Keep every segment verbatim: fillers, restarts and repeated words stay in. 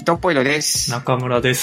藤ポイドです。 中村です。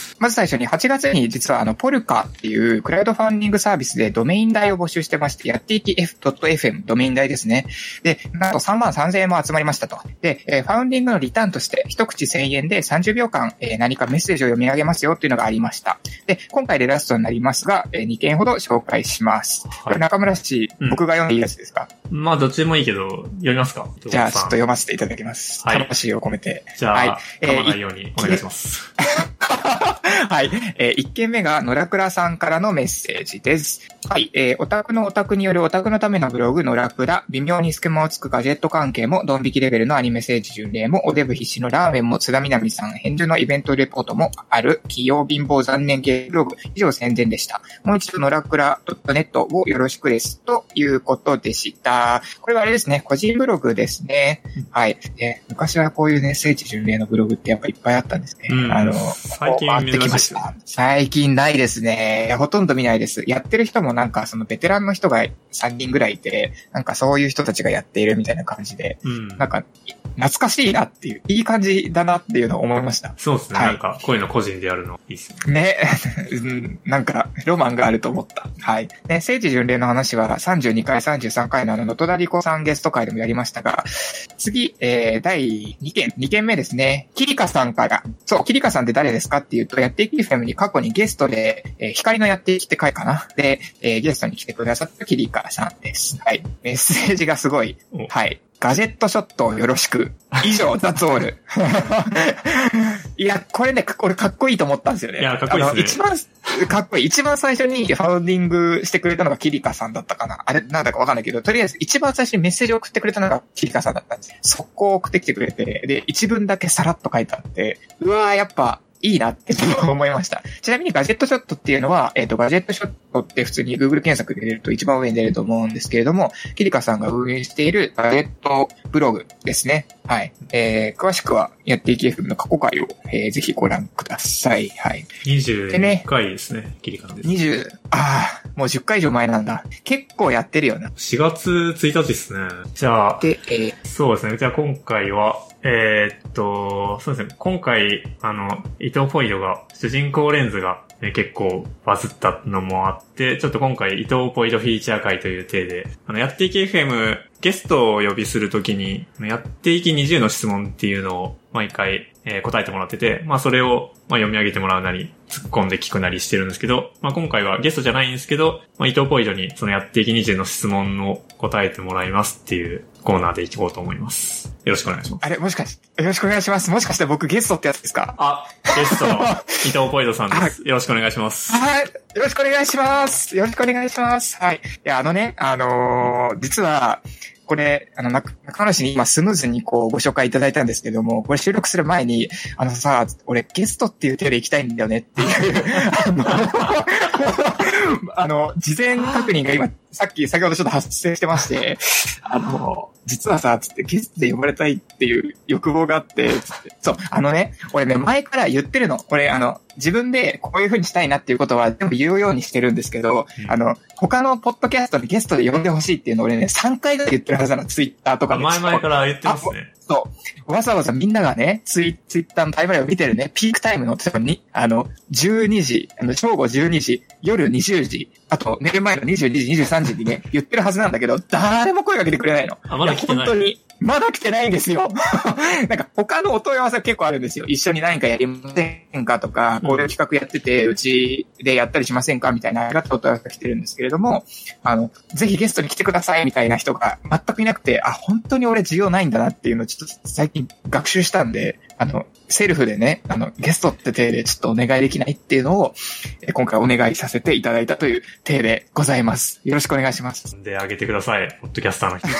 まず最初にはちがつに実はあのポルカっていうクラウドファンディングサービスでドメイン代を募集してまして、やっていき エフドットエフエム ドメイン代ですね。で、なんとさんまんさんぜんえんも集まりましたと。で、えー、ファウンディングのリターンとして一口せんえんでさんじゅうびょうかん、えー、何かメッセージを読み上げますよっていうのがありました。で、今回でラストになりますが、えー、にけんほど紹介します。はい、中村氏、うん、僕が読んでいいやつですか？ まあどっちでもいいけど読みますか？ じゃあちょっと読ませていただきます。はい、魂を込めて。 じゃあ、はい、噛まないようにお願いします。 はい。えー、いっけんめが野良倉さんからのメッセージです。はい。えー、オタクのオタクによるオタクのためのブログ野良倉、微妙に隙間をつくガジェット関係も、ドン引きレベルのアニメ政治巡礼も、おデブ必至のラーメンも、津田みなみさん返事のイベントレポートもある、企業貧乏残念系ブログ、以上宣伝でした。もう一度野良倉 .net をよろしくです。ということでした。これはあれですね、個人ブログですね。はい。えー、昔はこういうね、聖地巡礼のブログってやっぱいっぱいあったんですね。うん、あの、 最近見ました。 最近ないですね。ほとんど見ないです。やってる人もなんかそのベテランの人がさんにんぐらいいて、なんかそういう人たちがやっているみたいな感じで、うん、なんか懐かしいなっていう、いい感じだなっていうのを思いました。 そうですね。はい、なんかこういうの個人でやるのいいですね。ね。なんかロマンがあると思った。はい。ね、聖地巡礼の話はさんじゅうにかい、さんじゅうさんかいのあの、のとだりこさんゲスト会でもやりましたが、次、えー、だいにけん、にけんめですね。キリカさんから、そう、キリカさんって誰ですかっていうと、やっていき エフエム に過去にゲストで、えー、光のやっていきって回かな。で、えー、ゲストに来てくださったキリカさんです。はい。メッセージがすごい。はい。ガジェットショットをよろしく。以上、ザツオール。いや、これね、俺かっこいいと思ったんですよね。 いや、かっこいいですね。 一番、かっこいい。一番最初にファウンディングしてくれたのがキリカさんだったかな。あれ、なんだかわかんないけど、とりあえず一番最初にメッセージを送ってくれたのがキリカさんだったんです。速攻送ってきてくれて、で、一文だけさらっと書いてあって、うわー、やっぱ、いいなって思いました。ちなみにガジェットショットっていうのは、えっと、ガジェットショットって普通に Google 検索で入れると一番上に出ると思うんですけれども、キリカさんが運営しているガジェットブログですね。はい。えー、詳しくはやっていき エフエム の過去回を、えー、ぜひご覧ください。はい。 にじゅういっかいですね。ねキリカさんです。 にじゅう、ああ、もうじゅっかい以上前なんだ。結構やってるよな。 しがつついたちですね。じゃあ、で、えー、そうですね。じゃあ今回は、えー、っと、そうですね。今回、あの、伊藤ポイドが、主人公レンズが、ね、結構バズったのもあって、ちょっと今回伊藤ポイドフィーチャー会という体で、あの、やっていき エフエム、ゲストをお呼びするときに、やっていきにじゅうの質問っていうのを毎回、えー、答えてもらってて、まあそれを、まあ、読み上げてもらうなり、突っ込んで聞くなりしてるんですけど、まあ今回はゲストじゃないんですけど、まあ伊藤ポイドにそのやっていきにじゅうの質問を答えてもらいますっていうコーナーでいこうと思います。よろしくお願いします。 あれ、もしかして、よろしくお願いします。もしかして僕ゲストってやつですか？ あ、ゲストの伊藤ポイドさんです。よろしくお願いします。 はい。よろしくお願いします。よろしくお願いします。はい。いや、あのね、あのー、実は、これ、あの、中村氏に今スムーズにこうご紹介いただいたんですけども、これ収録する前に、あのさ、俺ゲストっていう手で行きたいんだよねっていう、あの、あの、事前確認が今、さっき先ほどちょっと発生してまして、あの、実はさ、つってゲストで呼ばれたいっていう欲望があって、つって。そう、あのね、俺ね、前から言ってるの。俺、あの、自分でこういう風にしたいなっていうことは全部言うようにしてるんですけど、うん、あの、他のポッドキャストでゲストで呼んでほしいっていうのを俺ね、さんかいぐらい言ってるはずなの、ツイッターとかで。 前々から言ってますね。 そう。わざわざみんながね、ツイ、ツイッターのタイムラインを見てるね、ピークタイムの、例えばに、あの、じゅうにじ、あの、正午じゅうにじ、夜にじゅうじ、あと、寝る前のにじゅうにじ、にじゅうさんじにね、言ってるはずなんだけど、誰も声かけてくれないの。 あ、まだ来てない。 本当に。まだ来てないんですよ。なんか他のお問い合わせ結構あるんですよ。一緒に何かやりませんかとか、こういう企画やってて、うちでやったりしませんかみたいな、ありがたいお問い合わせが来てるんですけれども、あの、ぜひゲストに来てくださいみたいな人が全くいなくて、あ、本当に俺需要ないんだなっていうのをちょっと最近学習したんで、あの、セルフでね、あの、ゲストって体でちょっとお願いできないっていうのを、え今回お願いさせていただいたという体でございます。よろしくお願いします。 で、あげてください。ポッドキャスターの人。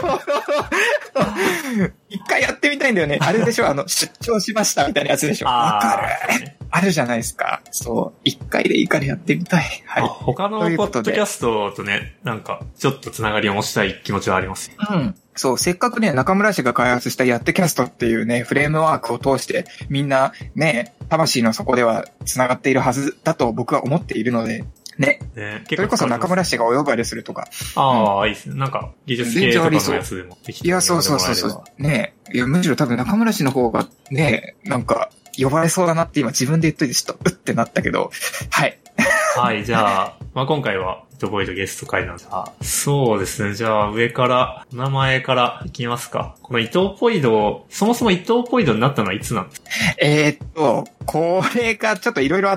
一回やってみたいんだよね。あれでしょあの、出張しましたみたいなやつでしょわかる。あるじゃないですか。そう。一回でいいからやってみたい。はい。 他のポッドキャストとね、なんか、ちょっとつながりを持ちたい気持ちはあります。 うん。そう、せっかくね、中村氏が開発したやってキャストっていうね、フレームワークを通して、みんなね、魂の底では繋がっているはずだと僕は思っているので、ね。ね、それこそ中村氏がお呼ばれするとか。 ああ、うん、いいですね。なんか、技術系とかのやつでもできて。 いや、そうそうそうそう。ね。いや、むしろ多分中村氏の方がね、なんか、 呼ばれそうだなって今自分で言っといてちょっと、うってなったけど、はい。 はい、じゃあ、まあ、今回は、イトポイドゲスト会なんですが、そうですね、じゃあ上から、名前からいきますか。このイトポイド、そもそもイトポイドになったのはいつなんですか？ えー、っと、これがちょっといろいろあって、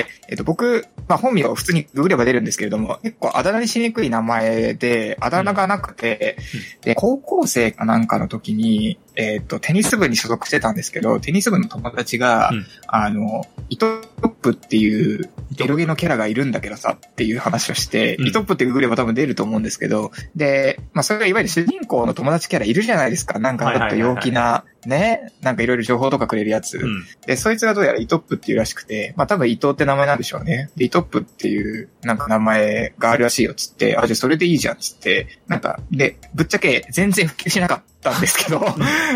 えっと、僕、まあ、本名を普通にググれば出るんですけれども、結構あだ名にしにくい名前で、あだ名がなくて、うん、で、高校生かなんかの時に、えー、っと、テニス部に所属してたんですけど、テニス部の友達が、うん、あの、イトップっていうエロゲのキャラがいるんだけどさっていう話をして、うん、イトップってググれば多分出ると思うんですけど、で、まあ、それがいわゆる主人公の友達キャラいるじゃないですか。なんかちょっと陽気な、ね、なんかいろいろ情報とかくれるやつ、うん。で、そいつがどうやらイトップっていうらしくて、まあ多分伊藤って名前なんでしょうね。で、イトップっていうなんか名前があるらしいよっつって、あ、じゃあそれでいいじゃんっつって、なんか、で、ぶっちゃけ全然普及しなかったんですけど、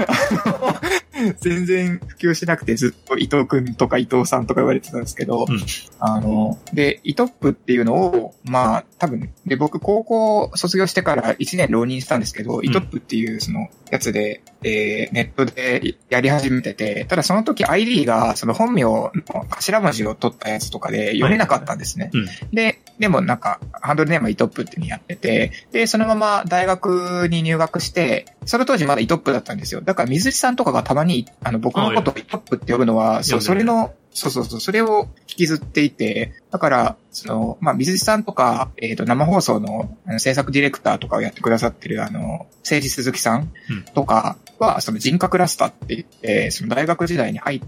全然普及しなくてずっと伊藤くんとか伊藤さんとか言われてたんですけど、うん、あの、で、イトップっていうのを、まあ多分、で、僕高校卒業してからいちねん浪人したんですけど、うん、イトップっていうそのやつで、えー、ネットでやり始めてて、ただその時 アイディー がその本名の頭文字を取ったやつとかで読めなかったんですね。はいうん、で、でもなんか、ハンドルネームはイトップっていうのやってて、で、そのまま大学に入学して、その当時まだイトップだったんですよ。だから水木さんとかがたまに、あの、僕のことをイトップって呼ぶのは、そう、それの、そうそうそう、それを引きずっていて、だから、その、まあ、水木さんとか、えっと、生放送の、あの、制作ディレクターとかをやってくださってる、あの、政治鈴木さんとかは、うん、その人格ラスタって言って、その大学時代に入って、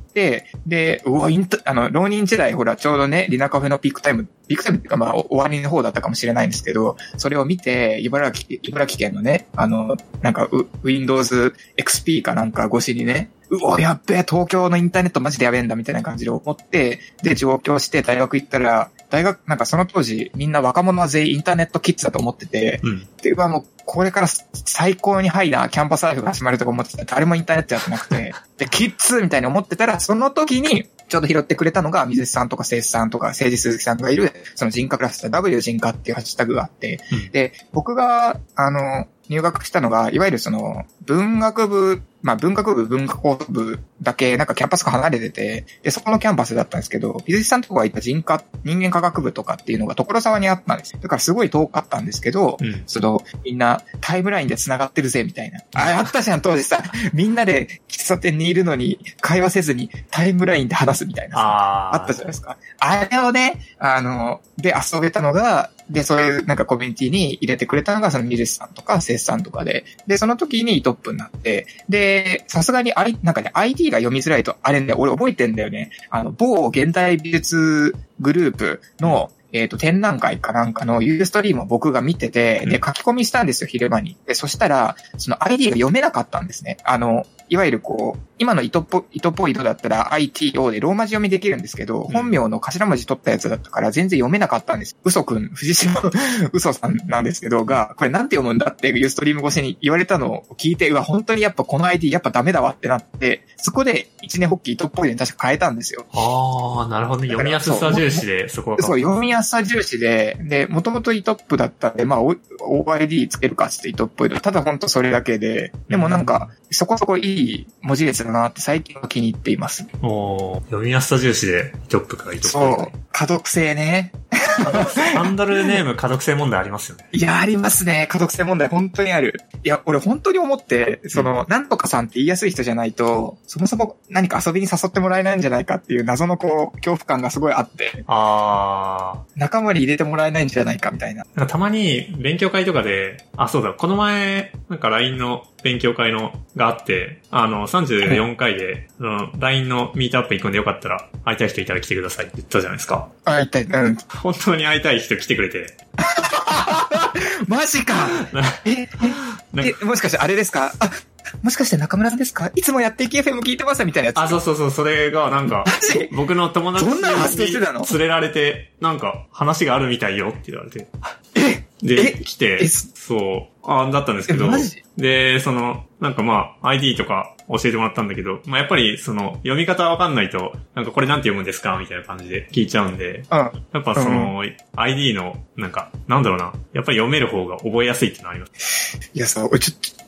で、うわ、インタ、あの、浪人時代、ほら、ちょうどね、リナカフェのピークタイム、ピークタイムっていうか、まあ、終わりの方だったかもしれないんですけど、それを見て、茨城、茨城県のね、あの、なんか、Windows エックスピー かなんか越しにね、うお、やっべえ、東京のインターネットマジでやべえんだみたいな感じで思って、で、上京して大学行ったら、大学、なんかその当時みんな若者は全員インターネットキッズだと思ってて、うん、で、うわ、もうこれから最高にハイなキャンパスライフが始まるとか思ってたら誰もインターネットやってなくて、で、キッズみたいに思ってたら、その時にちょうど拾ってくれたのが水木さんとか聖さんとか政治鈴木さんがいる、その人格ラスター W 人格っていうハッシュタグがあって、うん、で、僕が、あの、入学したのが、いわゆるその、文学部、まあ文学部、文化工部だけ、なんかキャンパスが離れてて、で、そこのキャンパスだったんですけど、水木さんとかがいた人科、人間科学部とかっていうのが所沢にあったんですよ。だからすごい遠かったんですけど、うん、その、みんなタイムラインで繋がってるぜ、みたいな。あ、あったじゃん、当時さ、みんなで喫茶店にいるのに、会話せずにタイムラインで話すみたいなさ、あ, あったじゃないですか。あれをね、あの、で遊べたのが、で、そういうなんかコミュニティに入れてくれたのが、そのミルスさんとか、セイスさんとかで、で、その時にトップになって、で、さすがに、I、なんかね、アイディー が読みづらいと、あれね、俺覚えてんだよね。あの、某現代美術グループの、えっと、展覧会かなんかのユーストリームを僕が見てて、で、書き込みしたんですよ、昼間に。で、そしたら、その アイディー が読めなかったんですね。あの、いわゆるこう、今のイトポ、イトポイドだったら アイティーオー でローマ字読みできるんですけど、うん、本名の頭文字取ったやつだったから全然読めなかったんです。嘘くん、藤島嘘さんなんですけどが、これなんて読むんだってユーストリーム越しに言われたのを聞いて、うわ、本当にやっぱこの アイディー やっぱダメだわってなって、そこで一年発起イトポイドに確か変えたんですよ。 ああ、なるほどね。読みやすさ重視で、そこは。 そう、読みやすさ重視で、で、もともとイトップだったんで、まあ、オーアイディー つけるかってイトッポイド。ただ本当それだけで、でもなんか、そこそこいい文字列だなって最近は気に入っています。 おー、読みやすさ重視でイトップからイトップ。 そう、可読性ね。 ハンドルネーム可読性問題ありますよね。 いや、ありますね。可読性問題本当にある。いや、俺本当に思って、その、うん、なんとかさんって言いやすい人じゃないと、そもそも何か遊びに誘ってもらえないんじゃないかっていう謎のこう、恐怖感がすごいあって。 あー。 仲間に入れてもらえないんじゃないかみたいな。 なんかたまに勉強会とかで、あ、そうだ、この前、なんか ライン の勉強会のがあって、あの、さんじゅうよんかいで、うん、ライン のミートアップ行くんでよかったら、会いたい人いたら来てくださいって言ったじゃないですか。 会いたい、うん。 本当に会いたい人来てくれて。 マジかえ、え、もしかしてあれですかあ、もしかして中村さんですかいつもやっていき エフエム 聞いてますみたいなやつ。 あ、そうそうそう、それがなんか、僕の友達に連れられて、なんか話があるみたいよって言われて。 えで、来て、そう、あだったんですけど、で、その、なんかまあ、アイディー とか教えてもらったんだけど、まあやっぱりその、読み方わかんないと、なんかこれなんて読むんですかみたいな感じで聞いちゃうんで、うん、やっぱその、うん、アイディー の、なんか、なんだろうな、やっぱり読める方が覚えやすいってのあります。 いやさ、ちょ、ち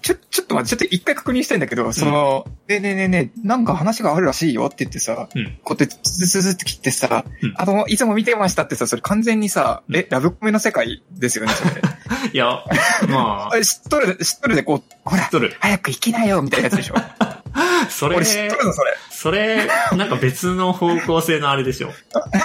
ちょ、ちょっと待って、ちょっと一回確認したいんだけど、その、うん、ねえねえねえねえ、なんか話があるらしいよって言ってさ、うん、こうやってズズズって切ってさ、うん、あの、いつも見てましたってさ、それ完全にさ、うん、え、ラブコメの世界ですよね、それ。 いや、まあ。 知っとる、知っとるでこう、ほら、早く行きなよ、みたいなやつでしょ。 それ、 俺知っとるの、それ。 それ、なんか別の方向性のあれでしょ。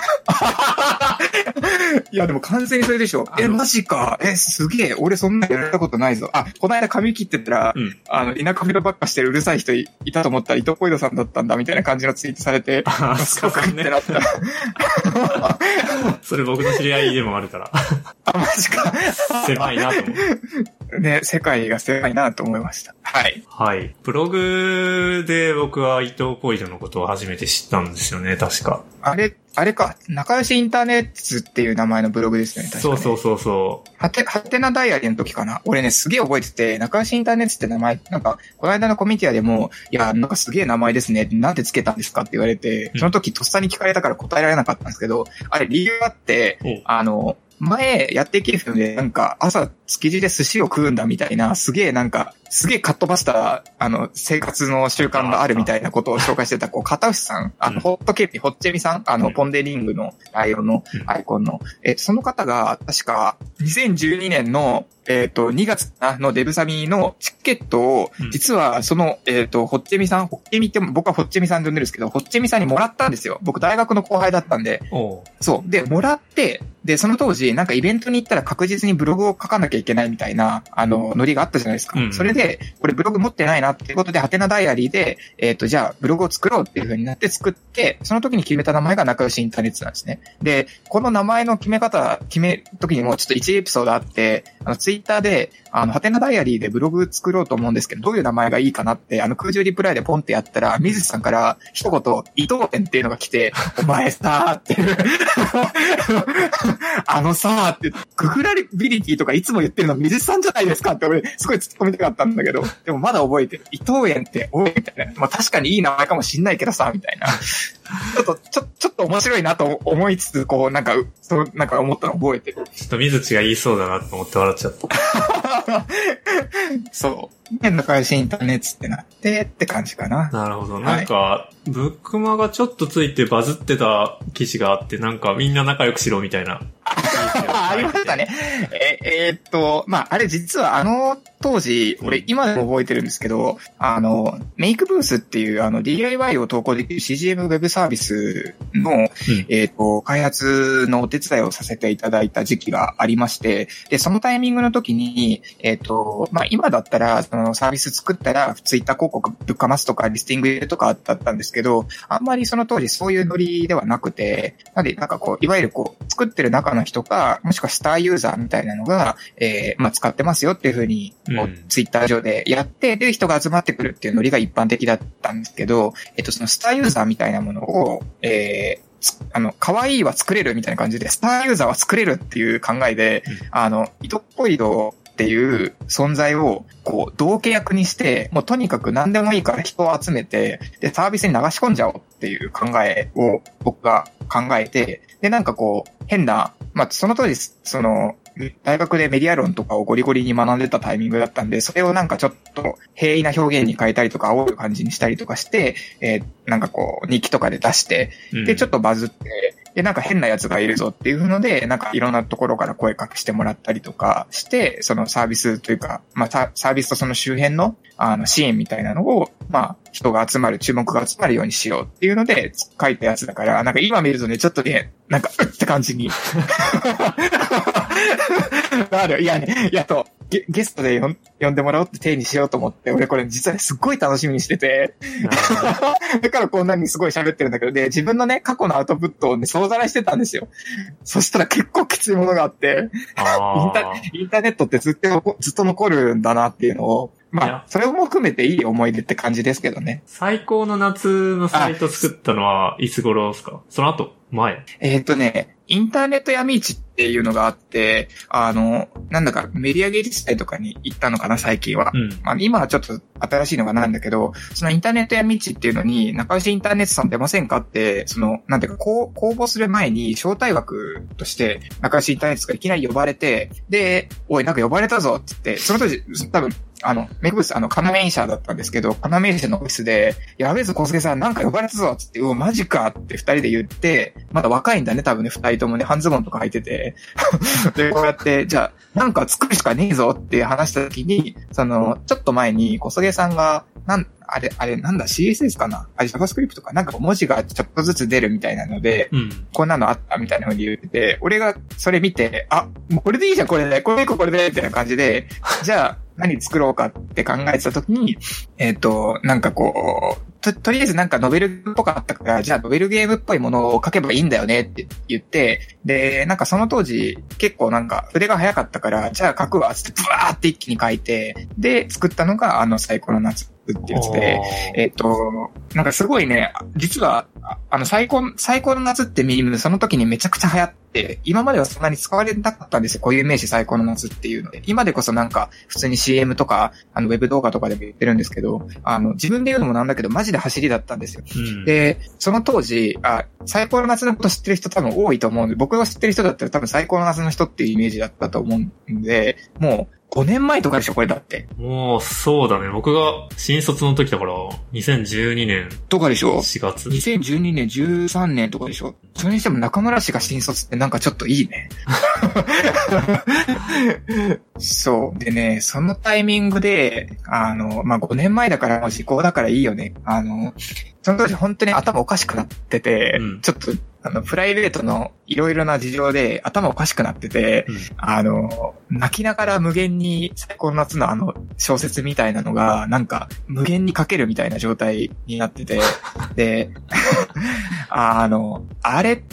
いや、でも完全にそれでしょ。え、マジか。え、すげえ。俺そんなやられたことないぞ。あ、この間髪切ってたら、うん、あの、田舎人ばっかしてるうるさい人 い, いたと思ったら、伊藤ポイドさんだったんだ、みたいな感じのツイートされて、 あ、そうかってなった。それ僕の知り合いでもあるから。 あ、マジか。 狭いなと思う。ね、世界が狭いなと思いました。はい。 はい。ブログで僕は伊藤ポイドのことを初めて知ったんですよね、確か。 あれ、あれか、仲良しインターネットっていう名前のブログですよね、確かに。 そうそうそうそう。 はて、はてなダイアリーの時かな。俺ね、すげえ覚えてて、仲良しインターネットって名前、なんか、この間のコミュニティアでも、いや、なんかすげえ名前ですね。なんでつけたんですかって言われて、その時とっさに聞かれたから答えられなかったんですけど、あれ理由があって、うん、あの、前やっていけるので、なんか朝築地で寿司を食うんだみたいな、すげえなんか、すげえカットバスター、あの、生活の習慣があるみたいなことを紹介してた、こう、片内さん、あの、うん、ホットケーキ、ホッチェミさん、あの、うん、ポンデリングのライオンのアイコンの、うん、え、その方が、確か、にせんじゅうにねんの、えっと、にがつのデブサミのチケットを、実は、その、えっと、ホッチェミさん、ホッチェミって僕はホッチェミさんで呼んでるんですけど、ホッチェミさんにもらったんですよ。僕大学の後輩だったんで。そう。で、もらって、で、その当時、なんかイベントに行ったら確実にブログを書かなきゃいけないみたいな、あの、ノリがあったじゃないですか。うん、それで、これブログ持ってないなっていうことで、ハテナダイアリーで、えっと、じゃあ、ブログを作ろうっていう風になって作って、その時に決めた名前が仲良しインターネットなんですね。で、この名前の決め方、決める時にもちょっと一エピソードあって、あの、ツイッターで、あの、ハテナダイアリーでブログ作ろうと思うんですけど、どういう名前がいいかなって、あの、空中リプライでポンってやったら、水木さんから一言、伊藤園っていうのが来て、お前さーっていう、あのさーって、ググラビリティとかいつも言ってるの水木さんじゃないですかって俺、すごい突っ込みたかったんだけど、でもまだ覚えてる。伊藤園って、おいみたいな。まあ確かにいい名前かもしんないけどさ、みたいな。ちょっと、ちょ、ちょっと面白いなと思いつつ、こう、なんか、そう、なんか思ったの覚えてる。 ちょっと水木が言いそうだなと思って笑っちゃった。 そう。で、仲良しインターネットってなってって感じかな。 なるほど。なんか、はい、ブックマがちょっとついてバズってた記事があって、なんかみんな仲良くしろみたいな。 ありましたね。え、えー、っと、まあ、あれ実はあの当時、俺今でも覚えてるんですけど、あの、メイクブースっていうあの ディーアイワイ を投稿できる シージーエム ウェブサービスの、うん、えー、っと、開発のお手伝いをさせていただいた時期がありまして、で、そのタイミングの時に、えー、っと、まあ、今だったら、そのサービス作ったら、ツイッター広告ぶっかますとか、リスティング入れるとかだったんですけど、あんまりその当時そういうノリではなくて、なんで、なんかこう、いわゆるこう、作ってる中の人か、もしくはスターユーザーみたいなのが、えー、まあ、使ってますよっていう風に、こう、ツイッター上でやって、で、人が集まってくるっていうノリが一般的だったんですけど、えっと、そのスターユーザーみたいなものを、えー、あの、可愛いは作れるみたいな感じで、スターユーザーは作れるっていう考えで、うん、あの、イトポイドっていう存在を、こう、同契約にして、もうとにかく何でもいいから人を集めて、で、サービスに流し込んじゃおうっていう考えを僕が考えて、で、なんかこう、変な、まあ、その当時、その、大学でメディア論とかをゴリゴリに学んでたタイミングだったんで、それをなんかちょっと平易な表現に変えたりとか、煽る感じにしたりとかして、えー、なんかこう、日記とかで出して、で、ちょっとバズって、で、なんか変なやつがいるぞっていうので、なんかいろんなところから声かけしてもらったりとかして、そのサービスというか、まあ、サービスとその周辺の、あの、支援みたいなのを、まあ、人が集まる、注目が集まるようにしようっていうので、書いたやつだから、なんか今見るとね、ちょっとね、なんか、うって感じに。ある。いやね、いやと、ゲ, ゲストで呼んでもらおうって体にしようと思って、俺これ実はね、すっごい楽しみにしてて。だからこんなにすごい喋ってるんだけど、で、自分のね、過去のアウトプットをね、総ざらいしてたんですよ。そしたら結構きついものがあって、インタ、インターネットってずっと、ずっと残るんだなっていうのを、まあ、それも含めていい思い出って感じですけどね。 最高の夏のサイト作ったのはいつ頃ですか？その後前えーっとね、インターネット闇市ってっていうのがあって、あの、なんだかメディア芸術祭とかに行ったのかな、最近は。うん、まあ、今はちょっと新しいのがないんだけど、そのインターネットやミッチっていうのに、仲良しインターネットさん出ませんかって、その、なんていうか、こう、公募する前に招待枠として、仲良しインターネットがいきなり呼ばれて、で、おい、なんか呼ばれたぞって言って、その当時、多分、あの、メイクブース、あの、カナメイン社だったんですけど、カナメイン社のオフィスで、やべえぞ、小菅さん、なんか呼ばれたぞって言って、うお、マジかって二人で言って、まだ若いんだね、多分ね、二人ともね、半ズボンとか履いてて。で、こうやって、じゃあ、なんか作るしかねえぞって話した時に、その、ちょっと前に小菅さんが、なん、あれ、あれ、なんだ、シーエスエス かなあれ、JavaScript かなんか文字がちょっとずつ出るみたいなので、うん、こんなのあったみたいな風に言ってて、俺がそれ見て、あ、もうこれでいいじゃん、これで、これでいこう、これで、みたいな感じで、じゃあ、何作ろうかって考えてた時に、えっと、なんかこう、と、とりあえずなんかノベルっぽかったから、じゃあノベルゲームっぽいものを書けばいいんだよねって言って、で、なんかその当時結構なんか筆が早かったから、じゃあ書くわつってブワーって一気に書いて、で、作ったのがあの最高の夏ってやつで、えっと、なんかすごいね、実は、あの最高、最高の夏ってミームその時にめちゃくちゃ流行って、今まではそんなに使われなかったんですよ、固有名詞最高の夏っていうので。今でこそなんか普通に シーエム とか、あのウェブ動画とかでも言ってるんですけど、あの自分で言うのもなんだけどマジで走りだったんですよ。うん、で、その当時、あ、最高の夏のこと知ってる人多分多いと思うんで、僕が知ってる人だったら多分最高の夏の人っていうイメージだったと思うんで、もう、ごねんまえとかでしょ、これだって。 もう、そうだね。僕が新卒の時だから、にせんじゅうにねん。 とかでしょ ?しがつ。 にせんじゅうにねん、じゅうさんねんとかでしょそれにしても中村氏が新卒ってなんかちょっといいね。そう。でね、そのタイミングで、あの、まあ、ごねんまえだからもう時効だからいいよね。あの、その当時本当に頭おかしくなってて、うん、ちょっと、あの、プライベートのいろいろな事情で頭おかしくなってて、うん、あの、泣きながら無限に最高の夏のあの小説みたいなのが、なんか無限に書けるみたいな状態になってて、で、あの、あれって、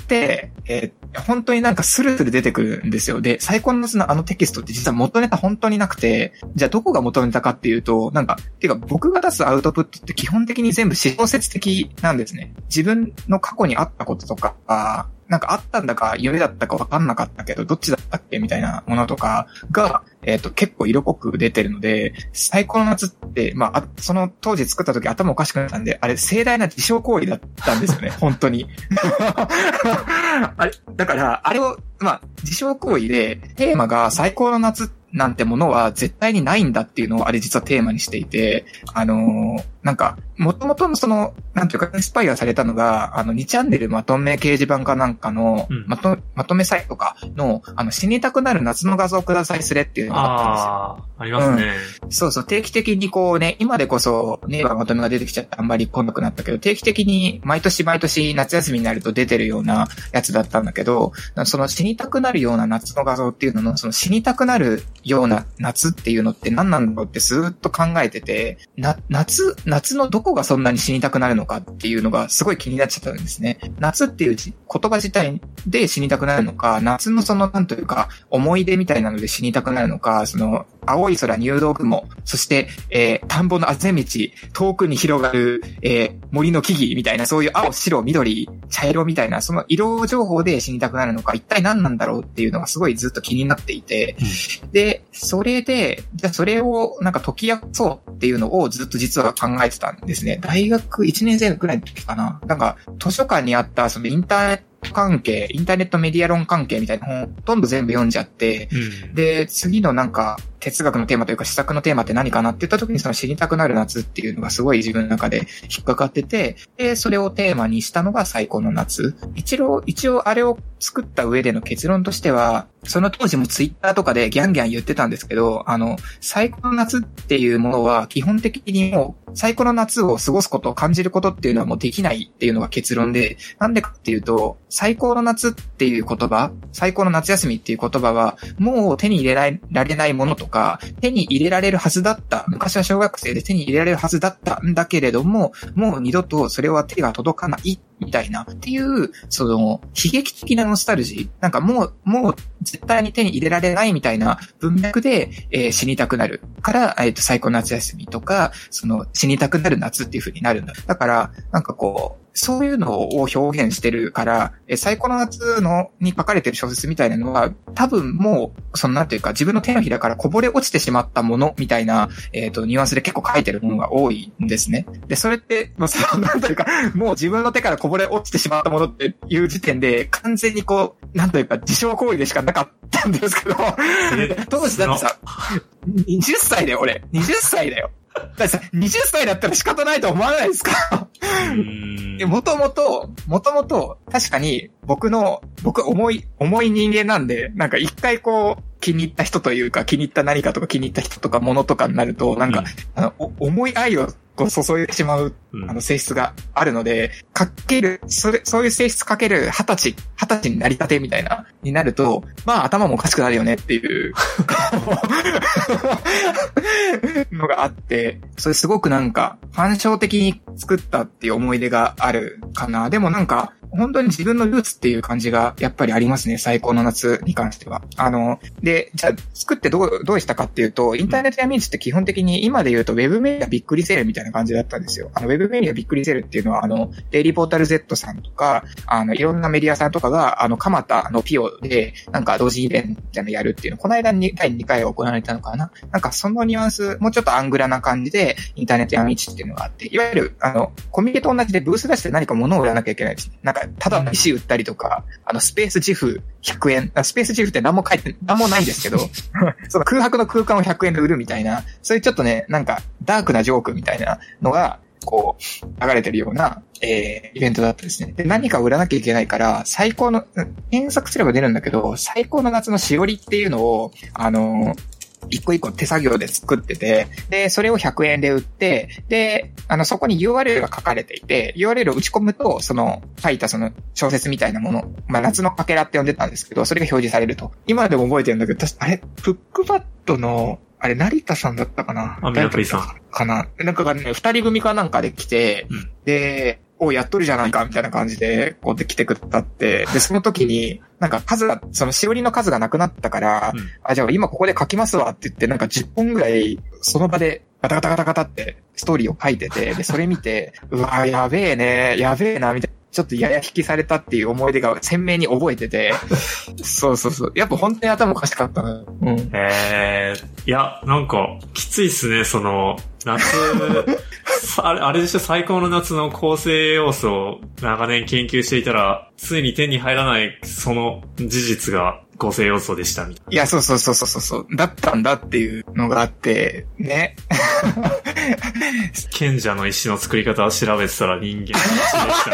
えー本当になんかスルスル出てくるんですよ。で、最高の夏のあのテキストって実は元ネタ本当になくて、じゃあどこが元ネタかっていうと、なんか、ていうか僕が出すアウトプットって基本的に全部小説的なんですね。自分の過去にあったこととか、なんかあったんだか夢だったか分かんなかったけど、どっちだったっけみたいなものとかが、えっと、結構色濃く出てるので、最高の夏って、まあ、その当時作った時頭おかしくなったんで、あれ盛大な自傷行為だったんですよね、本当に。あれ、だから、あれを、まあ、自傷行為で、テーマが最高の夏なんてものは絶対にないんだっていうのをあれ実はテーマにしていて、あのー、なんか、元々のその、なんていうか、インスパイアされたのが、あの、にチャンネルまとめ掲示板かなんかの、うん、まと、まとめサイトかの、あの、死にたくなる夏の画像くださいすれっていうのがあったんですよ。 ああ、ありますね、 うん。そうそう、定期的にこうね、今でこそ、ネイバーまとめが出てきちゃってあんまり来なくなったけど、定期的に毎年毎年夏休みになると出てるようなやつだったんだけど、その死にたくなるような夏の画像っていうのの、その死にたくなるような夏っていうのって何なんだろうってずーっと考えてて、な、夏、夏のどこがそんなに死にたくなるのかっていうのがすごい気になっちゃったんですね。夏っていう言葉自体で死にたくなるのか、夏のそのなんというか思い出みたいなので死にたくなるのか、その青い空入道雲、そして、えー、田んぼのあぜ道、遠くに広がる、えー、森の木々みたいな、そういう青、白、緑、茶色みたいな、その色情報で死にたくなるのか、一体何なんだろうっていうのがすごいずっと気になっていて、うん、で、それで、じゃあそれをなんか解き明かそうっていうのをずっと実は考えてたんですね。大学いちねん生くらいの時かな。なんか、図書館にあったそのインターネット関係、インターネットメディア論関係みたいな本ほとんど全部読んじゃって、うん、で、次のなんか哲学のテーマというか施策のテーマって何かなって言った時にその死にたくなる夏っていうのがすごい自分の中で引っかかってて、で、それをテーマにしたのが最高の夏。一応、一応あれを作った上での結論としては、その当時もツイッターとかでギャンギャン言ってたんですけど、あの、最高の夏っていうものは基本的にもう最高の夏を過ごすことを感じることっていうのはもうできないっていうのが結論で、なんでかっていうと、最高の夏っていう言葉、最高の夏休みっていう言葉は、もう手に入れられないものとか、手に入れられるはずだった、昔は小学生で手に入れられるはずだったんだけれども、もう二度とそれは手が届かないみたいなっていう、その、悲劇的なノスタルジー。なんかもう、もう絶対に手に入れられないみたいな文脈で、えー、死にたくなるから、えっと、最高の夏休みとか、その、死にたくなる夏っていう風になるんだ。だから、なんかこう、 そういうのを表現してるから、え最高の夏のに書かれてる小説みたいなのは、多分もう、そのなんていうか、自分の手のひらからこぼれ落ちてしまったものみたいな、えっと、ニュアンスで結構書いてるものが多いんですね。で、それって、まあ、その、なんというか、もう自分の手からこぼれ落ちてしまったものっていう時点で、完全にこう、なんというか、自傷行為でしかなかったんですけど、当時だってさ、はたちだよ、俺。はたちだよ。だってさ、はたちだったら仕方ないと思わないですか？もともと、もともと、確かに僕の、僕重い、重い人間なんで、なんか一回こう、気に入った人というか、気に入った何かとか気に入った人とか物とかになると、なんか、うん、あの、重い愛をこう注いでしまう、あの性質があるので、かける、それ、そういう性質かけるはたち、はたちになりたてみたいな、になると、まあ頭もおかしくなるよねっていうのがあって、それすごくなんか、反証的に作ったっていう思い出があるかな。でもなんか、本当に自分のルーツっていう感じがやっぱりありますね。最高の夏に関しては。あの、で、じゃあ作ってどう、どうしたかっていうと、インターネットやミーツって基本的に今で言うとウェブメディアびっくりセールみたいな感じだったんですよ。あの、ウェブメディアびっくりセールっていうのは、あの、デイリーポータル Z さんとか、あの、いろんなメディアさんとかが、あの、蒲田のピオで、なんか同時イベントみたいなのやるっていうの、この間にだいにかい行われたのかな。なんかそのニュアンス、もうちょっとアングラな感じで、インターネットやミーツっていうのがあって、いわゆる、あの、コミケと同じでブース出して何か物を売らなきゃいけないですね。なんか、ただ石売ったりとか、あの、スペースジフひゃくえん、スペースジフって何も書いて、何もないんですけど、その空白の空間をひゃくえんで売るみたいな、そういうちょっとね、なんか、ダークなジョークみたいなのが、こう、流れてるような、えー、イベントだったですね。で、何か売らなきゃいけないから、最高の、検索すれば出るんだけど、最高の夏のしおりっていうのを、あのー、一個一個手作業で作ってて、で、それをひゃくえんで売って、で、あの、そこに ユーアールエル が書かれていて、ユーアールエル を打ち込むと、その、書いたその小説みたいなもの、まあ、夏のかけらって呼んでたんですけど、それが表示されると。今でも覚えてるんだけど、あれ、フックバットの、あれ、成田さんだったかなあ、宮プリさん。 かななんかね、二人組かなんかで来て、うん、で、おやっとるじゃないか、みたいな感じで、こうで来てくれたって、で、その時に、なんか数が、そのしおりの数がなくなったから、うん、あ、じゃあ今ここで書きますわって言って、なんかじゅっぽんぐらい、その場でガタガタガタガタってストーリーを書いてて、で、それ見て、うわ、やべえね、やべえな、みたいな。ちょっとやや引きされたっていう思い出が鮮明に覚えてて、そうそうそう。やっぱ本当に頭おかしかったな。うん。 えー、いや、なんか、きついっすね、その、夏、あれ、あれでしょ、最高の夏の構成要素を長年研究していたら、ついに手に入らない、その事実が、構成要素でしたみたいな。 いや、そうそうそうそうそう。だったんだっていうのがあって、ね。 賢者の石の作り方を調べてたら人間の石でしたね。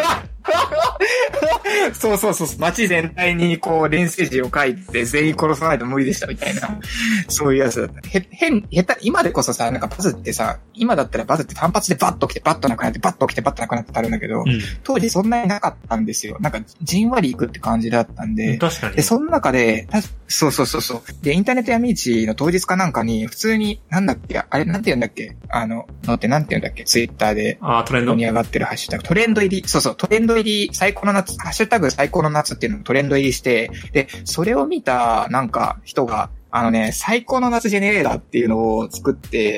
そうそうそう。街全体にこう、連星人を書いて全員殺さないと無理でしたみたいな。そういうやつだった。へ、変、下手、今でこそさ、なんかバズってさ、今だったらバズって単発でバッと来てバッとなくなってバッと来てバッとなくなってあるんだけど、うん、当時そんなになかったんですよ。なんかじんわり行くって感じだったんで。 確かに。 で、その中で、そうそうそうそう。で、インターネット闇市の当日かなんかに、普通に、なんだっけ、あれ、なんて言うんだっけ、あの、のってなんて言うんだっけ、ツイッターで。 あ、トレンドに上がってるハッシュタグ。トレンド入り、そうそう、トレンド入り、最高の夏、ハッシュタグ最高の夏っていうのがトレンド入りして、で、それを見た、なんか、人が、あのね、最高の夏ジェネレーターっていうのを作って、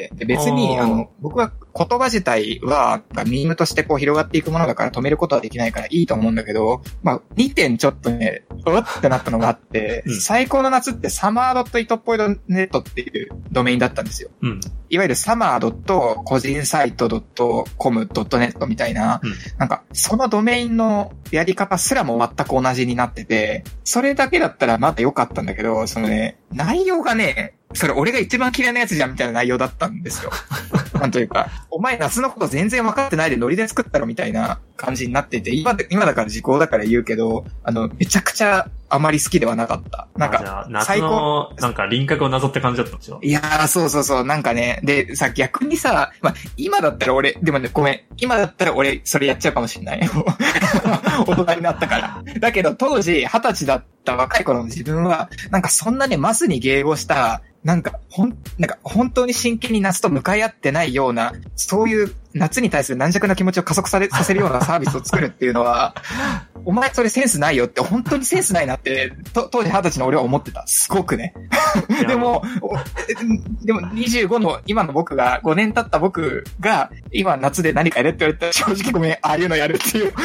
で別に、あの、僕は言葉自体は、ミームとしてこう広がっていくものだから止めることはできないからいいと思うんだけど、まあ、にてんちょっとね、うわってなったのがあって、うん、最高の夏ってサマー .ito っぽい .net っていうドメインだったんですよ。 うん、 いわゆるサマー 個人サイト .com.net みたいな、うん、なんか、そのドメインのやり方すらも全く同じになってて、それだけだったらまだ良かったんだけど、そのね、内容がね、それ俺が一番嫌いなやつじゃんみたいな内容だったんですよ。なんというか、お前夏のこと全然分かってないでノリで作ったろみたいな感じになっていて、今で、今だから時効だから言うけど、あの、めちゃくちゃあまり好きではなかった。なんか、 最高。なんか輪郭をなぞって感じだったんでしょ？ いやー、そうそうそう、なんかね、で、さ、逆にさ、まあ、今だったら俺、でもね、ごめん、今だったら俺、それやっちゃうかもしれない。大人になったから。だけど、当時、二十歳だった若い頃の自分は、なんかそんなね、マスに迎合した、なんか、ほん、なんか、本当に真剣に夏と向かい合ってないような、そういう、 夏に対する軟弱な気持ちを加速され、させるようなサービスを作るっていうのは、お前それセンスないよって、本当にセンスないなって、と当時二十歳の俺は思ってた。すごくね。でも、でもにじゅうごの今の僕が、ごねん経った僕が、今夏で何かやれって言われたら正直ごめん、ああいうのやるっていう。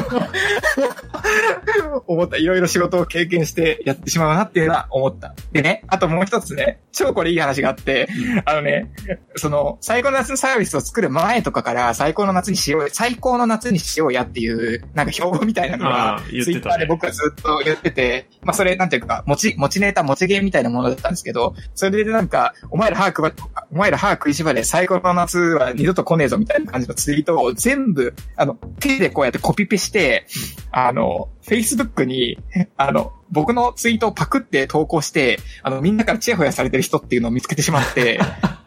思った。いろいろ仕事を経験してやってしまうなっていうのは思った。でね、あともう一つね、超これいい話があって、あのね、その、最高の夏のサービスを作る前とかから最高の夏にしよう、最高の夏にしようやっていう、なんか標語みたいなのが、ツイッターで僕はずっと言ってて、まあそれなんていうか、持ち、持ちネタ、持ちゲーみたいなものだったんですけど、それでなんか、お前ら歯食ば、お前ら歯食いしばれ最高の夏は二度と来ねえぞみたいな感じのツイートを全部、あの、手でこうやってコピペして、あの、Facebook に、あの、僕のツイートをパクって投稿して、あの、みんなからチヤホヤされてる人っていうのを見つけてしまって、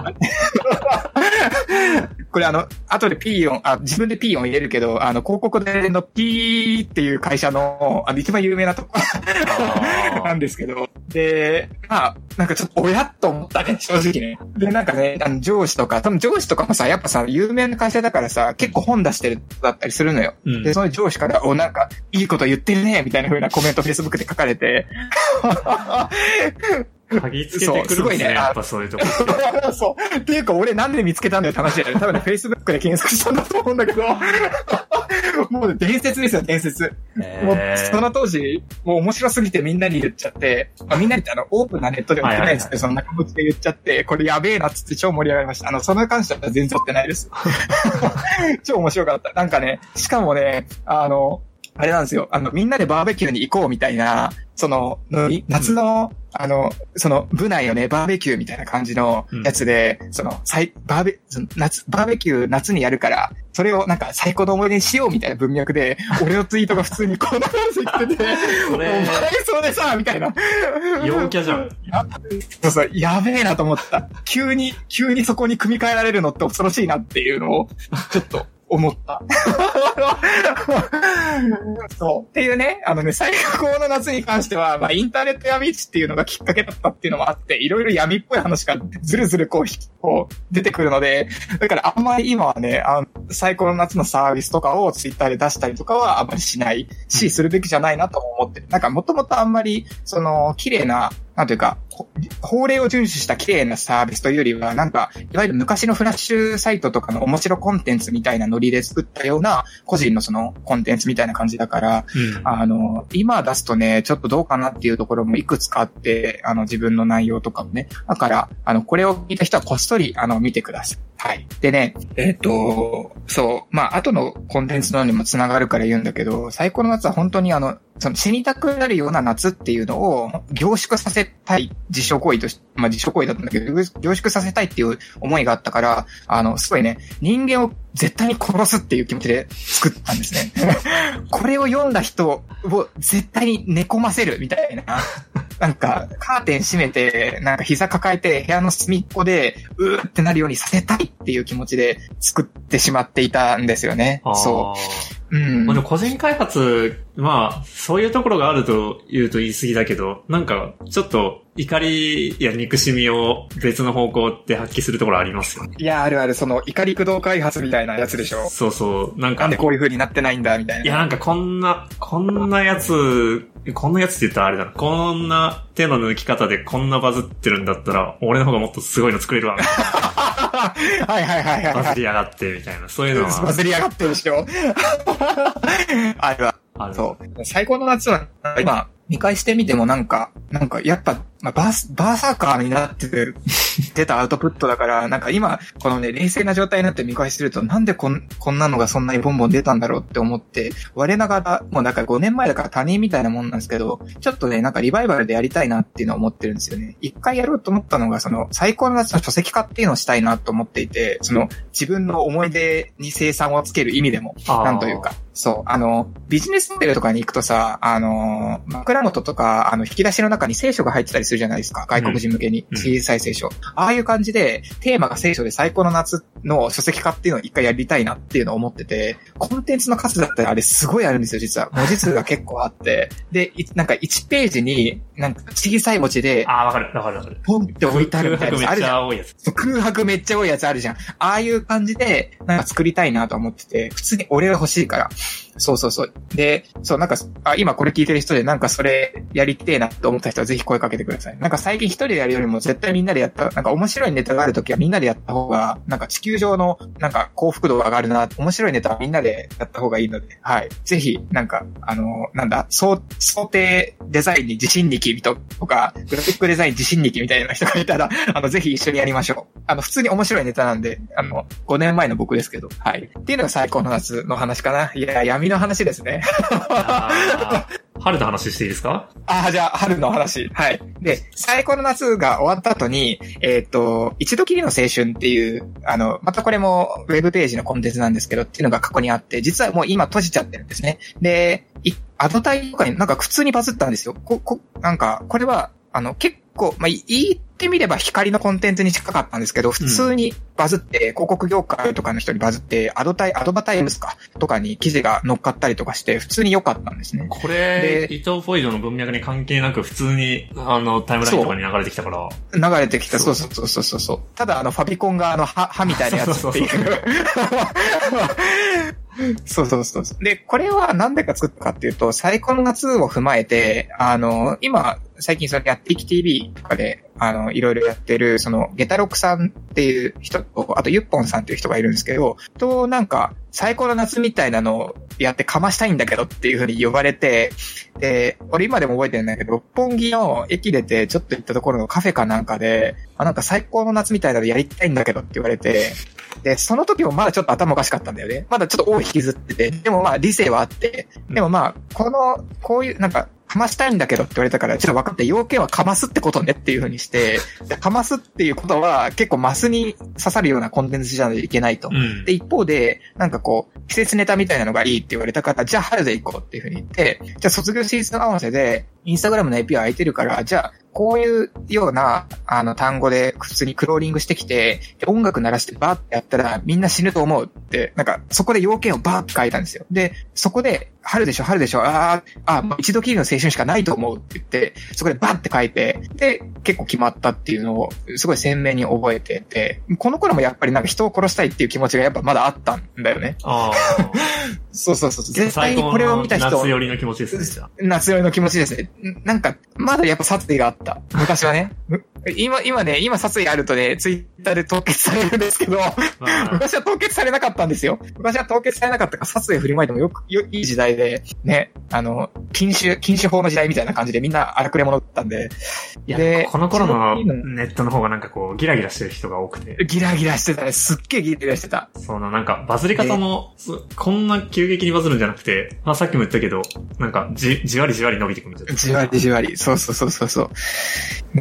これあの、後でピー音、あ、自分でピー音入れるけど、あの、広告でのピーっていう会社の、あの、一番有名なとこなんですけど、で、まあ、なんかちょっと親と思ったね、正直ね。で、なんかね、あの、上司とか、多分上司とかもさ、やっぱさ、有名な会社だからさ、結構本出してるだったりするのよ。うん、で、その上司から、お、なんか、いいこと言ってるね、みたいな風なコメント Facebook で書かれて、 嗅ぎつけてくるんですね。すごいね。やっぱそういうとこ。 そう。っていうか、俺なんで見つけたんだよって話だよね。多分ね、Facebook で検索したんだと思うんだけど。もうね、伝説ですよ、伝説。もう、その当時、もう面白すぎてみんなに言っちゃって、まあ、みんなにってあの、オープンなネットで売ってないっつって、その中持ちで言っちゃって、これやべえなっつって超盛り上がりました。あの、その関しては全然追ってないです。超面白かった。なんかね、しかもね、あの、あれなんですよ。あの、みんなでバーベキューに行こうみたいな、その、夏の、あの、その、部内のね、バーベキューみたいな感じのやつで、うん、その、最、バーベ、その夏、バーベキュー夏にやるから、それをなんか最高の思い出にしようみたいな文脈で、俺のツイートが普通にこんな感じで来てて、お前それさ、みたいな。 陽キャじゃん。 そうそう、やべえなと思った。急に、急にそこに組み替えられるのって恐ろしいなっていうのを、ちょっと、思った。そう。っていうね、あのね、最高の夏に関しては、まあ、インターネット闇市っていうのがきっかけだったっていうのもあって、いろいろ闇っぽい話がずるずるこう、こう出てくるので、だからあんまり今はね、あの、最高の夏のサービスとかをツイッターで出したりとかはあんまりしないし、するべきじゃないなとも思ってる。なんかもともとあんまり、その、綺麗な、なんていうか、法令を遵守した綺麗なサービスというよりは、なんか、いわゆる昔のフラッシュサイトとかの面白コンテンツみたいなノリで作ったような、個人のそのコンテンツみたいな感じだから、うん、あの、今出すとね、ちょっとどうかなっていうところもいくつかあって、あの、自分の内容とかもね。だから、あの、これを聞いた人はこっそり、あの、見てください。はい。でね、えっと、そう、まあ、後のコンテンツのにもつながるから言うんだけど、最高の夏は本当にあの、その死にたくなるような夏っていうのを凝縮させたい自傷行為として、まあ自傷行為だったんだけど、凝縮させたいっていう思いがあったから、あの、すごいね、人間を絶対に殺すっていう気持ちで作ったんですね。これを読んだ人を絶対に寝込ませるみたいな。なんか、カーテン閉めて、なんか膝抱えて部屋の隅っこで、うーってなるようにさせたいっていう気持ちで作ってしまっていたんですよね。そう。うん。 まあ、でも個人開発、まあ、そういうところがあると言うと言い過ぎだけど、なんか、ちょっと、怒りや憎しみを別の方向で発揮するところありますよね。 いや、あるある、その、怒り駆動開発みたいなやつでしょ。 そうそう。なんか。 なんでこういう風になってないんだ、みたいな。 いや、なんかこんな、こんなやつ、こんなやつって言ったらあれだな。こんな手の抜き方でこんなバズってるんだったら、俺の方がもっとすごいの作れるわ、みたいな。 はいはいはいはい。 バズりやがって、みたいな。そういうのは。 バズりやがってるでしょ。あるわ。 ある。 そう。最高の夏は、今、見返してみてもなんか、なんかやっぱ、まあ、バース、バーサーカーになって出たアウトプットだから、なんか今、このね、冷静な状態になって見返してると、なんでこん、こんなのがそんなにボンボン出たんだろうって思って、我ながら、もうなんかごねんまえだから他人みたいなもんなんですけど、ちょっとね、なんかリバイバルでやりたいなっていうのを思ってるんですよね。一回やろうと思ったのが、その、最高の夏の書籍化っていうのをしたいなと思っていて、その、自分の思い出に生産をつける意味でも、なんというか。そう。あの、ビジネスモデルとかに行くとさ、あの、枕元とか、あの、引き出しの中中に聖書が入ってたりするじゃないですか。外国人向けに。 うん、 小さい聖書。ああいう感じで、テーマが聖書で最高の夏の書籍化っていうのを一回やりたいなっていうのを思ってて、コンテンツの数だったらあれすごいあるんですよ、実は。文字数が結構あって。で、なんかいちページに、なんか小さい文字で、 ああ、わかる、わかる、わかる。 ポンって置いてあるみたいなやつあるじゃん。 空白めっちゃ多いやつ。 空白めっちゃ多いやつあるじゃん。ああいう感じで、なんか作りたいなと思ってて、普通に俺が欲しいから。そうそうそう。で、そう、なんか、あ、今これ聞いてる人でなんかそれやりてえなと思った人はぜひ声かけてください。なんか最近一人でやるよりも絶対みんなでやった、なんか面白いネタがあるときはみんなでやった方が、なんか地球上のなんか幸福度が上がるな、面白いネタはみんなでやった方がいいので、はい。ぜひ、なんか、あの、なんだ、想、想定デザインに自信にき人とか、グラフィックデザイン自信にきみたいな人がいたら、あの、ぜひ一緒にやりましょう。あの、普通に面白いネタなんで、あの、ごねんまえの僕ですけど、はい。っていうのが最高の夏の話かな。いや、闇の話ですね。 春の話していいですか？ ああ、じゃあ、春の話。はい。で、最高の夏が終わった後に、えっと、一度きりの青春っていう、あの、またこれもウェブページのコンテンツなんですけどっていうのが過去にあって、実はもう今閉じちゃってるんですね。で、いアドタイとかになんか普通にバズったんですよ。こ、こ、なんか、これは、あの、結構、まあ、言ってみれば光のコンテンツに近かったんですけど、普通にバズって、うん、広告業界とかの人にバズって、アドタイ、アドバタイムスか、とかに記事が乗っかったりとかして、普通に良かったんですね。 これ、伊藤ポイドの文脈に関係なく、普通に、あの、タイムラインとかに流れてきたから。 流れてきた、そうそうそうそうそう。ただ、あの、ファビコンが、あの、歯、歯みたいなやつっていう。そうそうそう。で、これはなんでか作ったかっていうと、最高の夏を踏まえて、あの、今、最近それやっていき ティーブイ とかで、あの、いろいろやってる、その、ゲタロクさんっていう人と、あとユッポンさんっていう人がいるんですけど、と、なんか、最高の夏みたいなのをやってかましたいんだけどっていう風に呼ばれて、で、俺今でも覚えてるんだけど、六本木の駅出てちょっと行ったところのカフェかなんかで、あ、なんか最高の夏みたいなのやりたいんだけどって言われて、で、その時もまだちょっと頭おかしかったんだよね。まだちょっと尾を引きずってて、でもまあ理性はあって、でもまあ、この、こういう、なんか、かましたいんだけどって言われたから、ちょっと分かって、要件はかますってことねっていう風にして、かますっていうことは結構マスに刺さるようなコンテンツじゃないといけないと。うん、で、一方で、なんかこう、季節ネタみたいなのがいいって言われたから、じゃあ春で行こうっていう風に言って、じゃあ卒業シーズン合わせで、インスタグラムの エーピーアイ 空いてるから、じゃあ、こういうような、あの、単語で普通にクローリングしてきて、で音楽鳴らしてバーってやったらみんな死ぬと思うって、なんか、そこで要件をバーって書いたんですよ。で、そこで、春でしょ、春でしょ、ああ、ああ、一度きりの青春しかないと思うって言って、そこでバーって書いて、で、結構決まったっていうのを、すごい鮮明に覚えてて、この頃もやっぱりなんか人を殺したいっていう気持ちがやっぱまだあったんだよね。ああ。そうそうそう。絶対にこれを見た人。 夏寄りの気持ちですね。 夏寄りの気持ちですね。なんか、まだやっぱ殺意があった。昔はね。今、今ね、今殺意あるとね、ツイッターで凍結されるんですけど、昔は凍結されなかったんですよ。昔は凍結されなかったから殺意振りまいてもよく、よ、いい時代で、ね、あの、禁酒、禁酒法の時代みたいな感じでみんな荒くれ者だったんで。 いや、で、この頃のネットの方がなんかこう、ギラギラしてる人が多くて。 ギラギラしてたね。すっげえギラギラしてた。 そのなんか、バズり方も、こんな急激にバズるんじゃなくて、まあさっきも言ったけど、なんか、じ、じわりじわり伸びてくるんですよ。 じわりじわり。そうそうそうそうそう。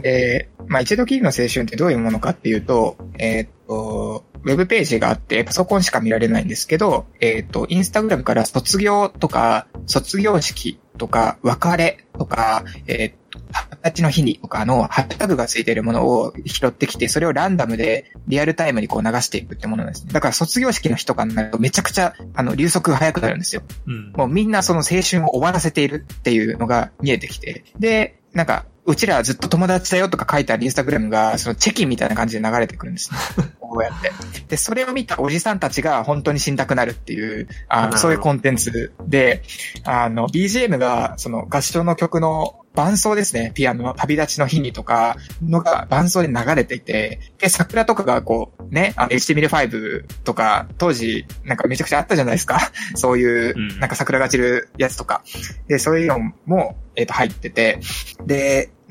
で、まあ一度きりの青春ってどういうものかっていうと、えー、っと、ウェブページがあって、パソコンしか見られないんですけど、えー、っと、インスタグラムから卒業とか、卒業式とか、別れとか、えー、っと、二十歳の日にとかのハッシュタグがついているものを拾ってきて、それをランダムでリアルタイムにこう流していくってものですね。だから卒業式の日とかになるとめちゃくちゃ、あの、流速が速くなるんですよ。うん、もうみんなその青春を終わらせているっていうのが見えてきて。で、なんか、うちらはずっと友達だよとか書いてあるインスタグラムが、そのチェキンみたいな感じで流れてくるんですね。こうやって。で、それを見たおじさんたちが本当に死にたくなるっていう、あの、そういうコンテンツで、あの、ビージーエム が、その合唱の曲の伴奏ですね。ピアノの旅立ちの日にとかのが伴奏で流れていて、で、桜とかがこう、ね、あの エイチティーエムエルファイブ とか、当時なんかめちゃくちゃあったじゃないですか。そういう、なんか桜が散るやつとか。で、そういうのも、えっと、入ってて、で、なんか、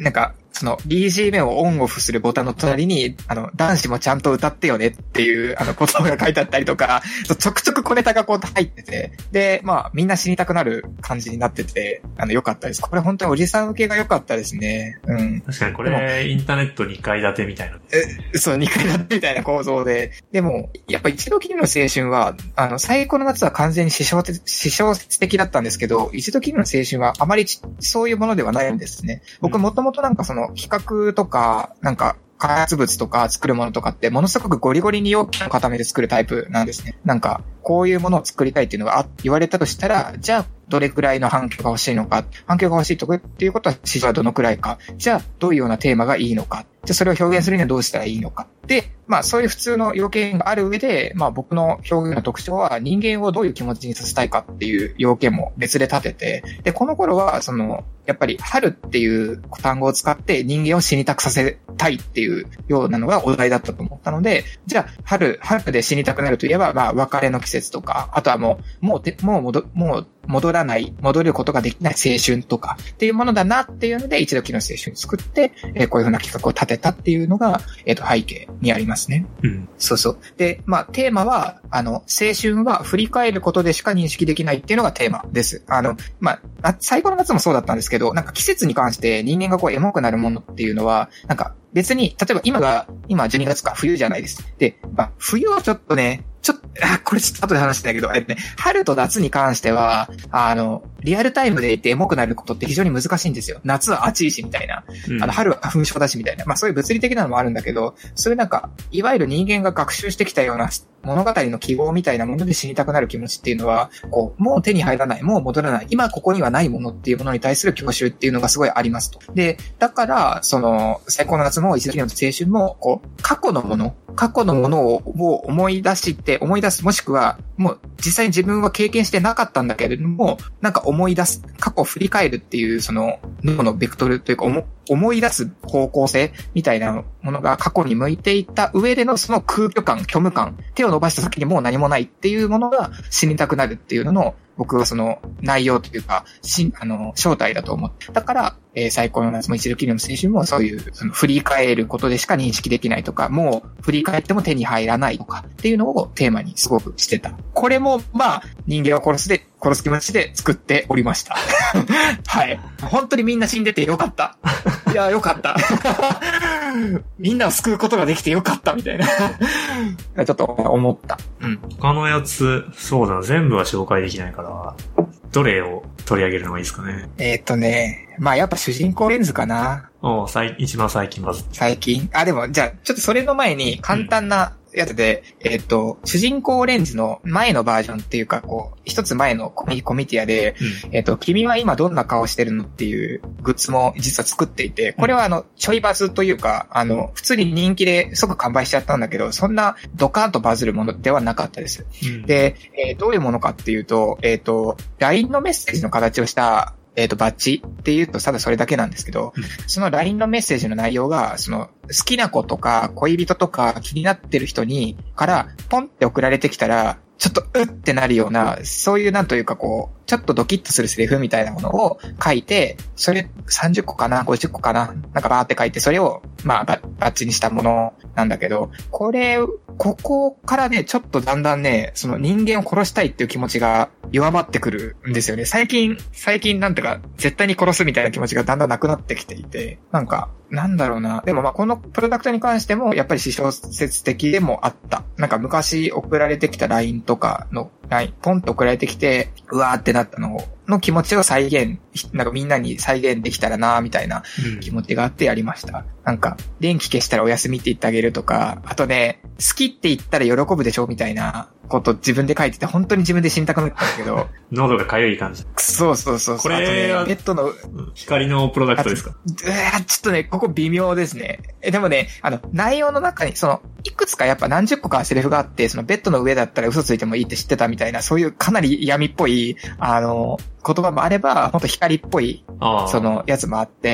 その ビージーエム をオンオフするボタンの隣に、あの、男子もちゃんと歌ってよねっていう、あの、言葉が書いてあったりとか、ちょくちょく小ネタがこう入ってて、で、まあ、みんな死にたくなる感じになってて、あの、良かったです。これ本当におじさん受けが良かったですね。うん。 確かにこれ、インターネットにかい建てみたいな。 え、そう、にかい建てみたいな構造で。でも、やっぱ一度きりの青春は、あの、最高の夏は完全に史小説、史小説的だったんですけど、一度きりの青春はあまりそういうものではないんですね。僕もともとなんかその企画とか、なんか開発物とか作るものとかってものすごくゴリゴリに容器を固めて作るタイプなんですね。なんか、こういうものを作りたいっていうのが言われたとしたら、じゃあどれくらいの反響が欲しいのか、反響が欲しいとかっていうことは市場はどのくらいか、じゃあどういうようなテーマがいいのか、じゃあそれを表現するにはどうしたらいいのか。で、まあそういう普通の要件がある上で、まあ僕の表現の特徴は人間をどういう気持ちにさせたいかっていう要件も別で立てて、で、この頃はその、やっぱり春っていう単語を使って人間を死にたくさせたいっていうようなのがお題だったと思ったので、じゃあ春、春で死にたくなるといえば、まあ別れの季節とか、あとはもう、もうて、もう戻、もう戻らない、戻ることができない青春とかっていうものだなっていうので、一度きりの青春を作って、えー、こういうふうな企画を立てたっていうのが、えっと、背景にありますね。 うん。 そうそう。で、まあ、テーマは、あの、青春は振り返ることでしか認識できないっていうのがテーマです。あの、まあ、最後の夏もそうだったんですけど、なんか季節に関して人間がこうエモくなるものっていうのは、なんか別に、例えば今が、今じゅうにがつか冬じゃないです。で、まあ、冬はちょっとね、ちょっと、あ、これちょっと後で話したけど、えっとね、春と夏に関しては、あの、リアルタイムでいてエモくなることって非常に難しいんですよ。夏は暑いし、みたいな。うん、あの、春は花粉症だし、みたいな。まあそういう物理的なのもあるんだけど、そういうなんか、いわゆる人間が学習してきたような物語の記号みたいなもので死にたくなる気持ちっていうのは、こう、もう手に入らない、もう戻らない、今ここにはないものっていうものに対する郷愁っていうのがすごいありますと。で、だから、その、最高の夏も一度きりの青春も、こう、過去のもの、過去のものを思い出して、思い出す、もしくは、もう実際に自分は経験してなかったんだけれども、なんか思い出す、過去を振り返るっていう、その、脳のベクトルというか、思、思い出す方向性みたいなものが過去に向いていった上でのその空虚感、虚無感、手を伸ばした先にもう何もないっていうものが死にたくなるっていうのの、僕はその内容というか、し、あの、正体だと思って。だから、えー、最高の夏も一度きりの青春もそういう、その振り返ることでしか認識できないとか、もう振り返っても手に入らないとかっていうのをテーマにすごくしてた。これも、まあ、人間を殺すで、殺す気持ちで作っておりました。はい。本当にみんな死んでてよかった。いや、よかった。みんなを救うことができてよかったみたいな。ちょっと思った。うん。 他のやつ、そうだな、全部は紹介できないから、どれを取り上げるのがいいですかね。 えーっとね、まあやっぱ主人公レンズかな。 お最一番最近バズって。 最近あ、でも、じゃあ、ちょっとそれの前に簡単なやつで、うん、えーっと、主人公レンズの前のバージョンっていうか、こう、一つ前のコミ、コミティアで、うん、えーっと、君は今どんな顔してるのっていうグッズも実は作っていて、これはあの、ちょいバズというか、あの、普通に人気で即完売しちゃったんだけど、そんなドカーンとバズるものではなかったです。うん、で、えー、どういうものかっていうと、えーっと、ライン のメッセージの形をした、えっと、バッジって言うとただそれだけなんですけど、うん、その ライン のメッセージの内容が、その、好きな子とか恋人とか気になってる人に、からポンって送られてきたら、ちょっとうってなるような、そういうなんというかこう、ちょっとドキッとするセリフみたいなものを書いて、それさんじゅっこかな ?ごじゅっこかななんかバーって書いて、それを、まあバッジにしたものなんだけど、これ、ここからね、ちょっとだんだんね、その人間を殺したいっていう気持ちが弱まってくるんですよね。最近、最近なんてか、絶対に殺すみたいな気持ちがだんだんなくなってきていて、なんか、なんだろうな。でもまあこのプロダクトに関してもやっぱり私小説的でもあった。なんか昔送られてきた ライン とかの ライン、ポンと送られてきて、うわーってなったのを、の気持ちを再現、なんかみんなに再現できたらなーみたいな気持ちがあってやりました。うん、なんか、電気消したらお休みって言ってあげるとか、あとね、好きって言ったら喜ぶでしょみたいなこと自分で書いてて、本当に自分で死にたくなったんだけど。 喉が痒い感じ。 そうそうそう。 これは、 ね、ベッドの、 光のプロダクトですか？ えー、ちょっとね、ここ微妙ですね。え、でもね、あの、内容の中に、その、いくつかやっぱ何十個かセリフがあって、そのベッドの上だったら嘘ついてもいいって知ってたみたいな、そういうかなり闇っぽい、あの、言葉もあれば、ほんと光っぽい、そのやつもあって、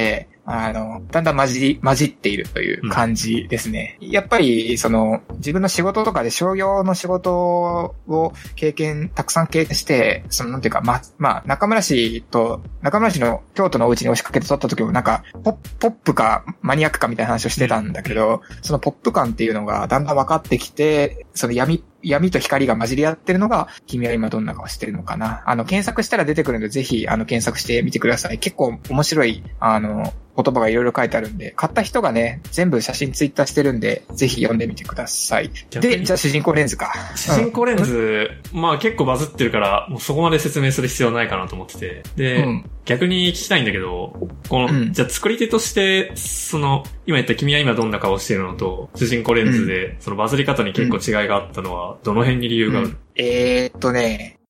あの、だんだん混じり、混じっているという感じですね。うん、やっぱり、その、自分の仕事とかで商業の仕事を経験、たくさん経験して、その、なんていうか、ま、まあ、中村氏と、中村氏の京都のお家に押しかけて撮った時もなんか、ポップ、ポップかマニアックかみたいな話をしてたんだけど、そのポップ感っていうのがだんだん分かってきて、その闇、闇と光が混じり合ってるのが、君は今どんな顔してるのかな。あの、検索したら出てくるので、ぜひ、あの、検索してみてください。結構面白い、あの、言葉がいろいろ書いてあるんで、買った人がね、全部写真ツイッターしてるんで、ぜひ読んでみてください。で、じゃあ主人公レンズか。 主人公レンズ、うん、まあ結構バズってるから、もうそこまで説明する必要ないかなと思ってて。で、うん、逆に聞きたいんだけど、この、うん、じゃあ作り手として、その、今言った君は今どんな顔してるのと、主人公レンズで、うん、そのバズり方に結構違いがあったのは、どの辺に理由がある、うん、 えーっとね、